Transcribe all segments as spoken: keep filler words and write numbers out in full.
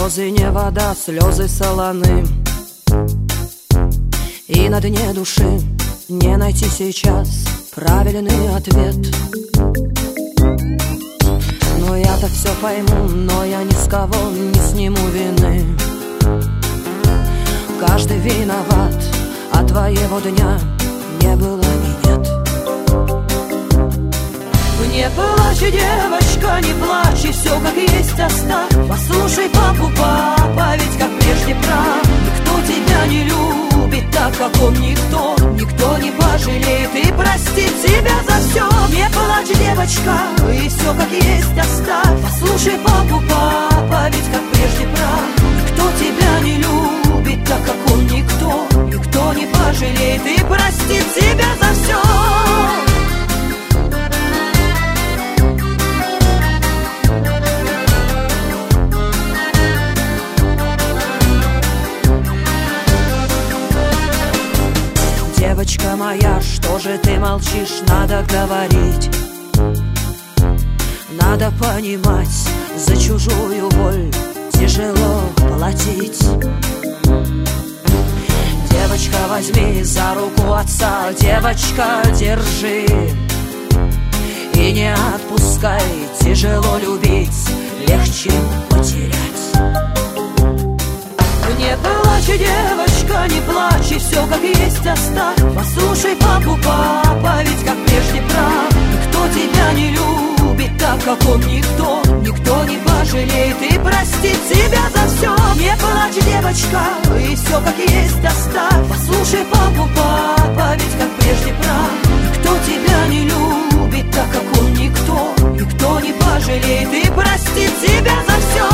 слезы не вода, слезы солоны. И на дне души не найти сейчас правильный ответ. Но я-то все пойму, но я ни с кого не сниму вины. Каждый виноват, а твоего дня не было и нет. Не плачь, девочка, не плачь, и все как есть оставь. Послушай папу, папа, ведь как прежде прав. Никто тебя не любит так, как он, никто. Никто не пожалеет и простит тебя за все. Не плачь, девочка, и все как есть оставь. Послушай папу, папа, ведь как прежде прав. Никто тебя не любит так, как он, никто. Никто не пожалеет и простит тебя за все. Девочка моя, что же ты молчишь? Надо говорить, надо понимать, за чужую боль тяжело платить. Девочка, возьми за руку отца, девочка, держи и не отпускай. Тяжело любить, легче потерять. Не плачь, девочка, не плачь, и все как есть оставь. Послушай папу, папа, ведь как прежде прав. Никто тебя не любит так, как он, никто. Никто не пожалеет и простит тебя за все. Не плачь, девочка, и все как есть оставь. Послушай папу, папа, ведь как прежде прав. Никто тебя не любит так, как он, никто. Никто не пожалеет и простит тебя за все.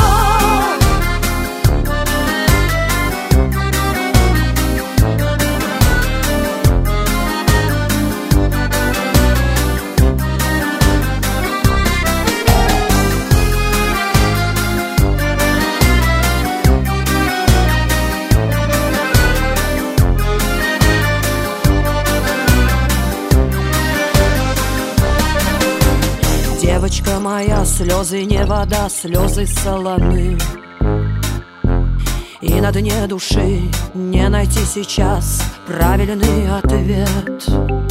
Девочка моя, слезы не вода, слезы солоны. И на дне души не найти сейчас правильный ответ.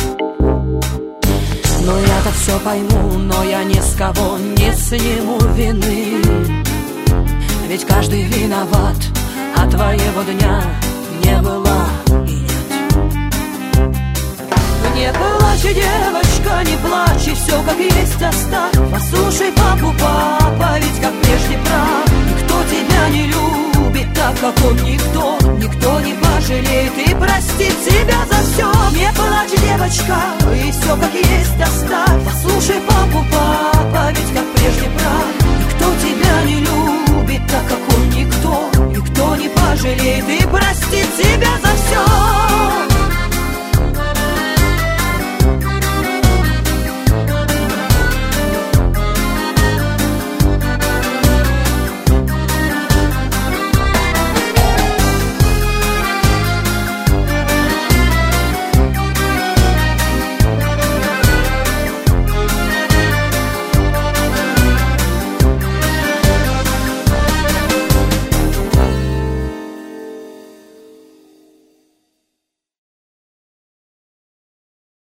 Но я-то все пойму, но я ни с кого не сниму вины. Ведь каждый виноват, а твоего дня не было и нет. Не плачь, девочка, не плачь, и все как есть оставь. Послушай папу, папа, ведь как прежде прав. Никто тебя не любит так, как он, никто. Никто не пожалеет и простит тебя за все. Не плачь, девочка, и все как есть оставь. Послушай папу, папа, ведь как прежде прав. Никто тебя не любит так, как он, никто. Никто не пожалеет и простит тебя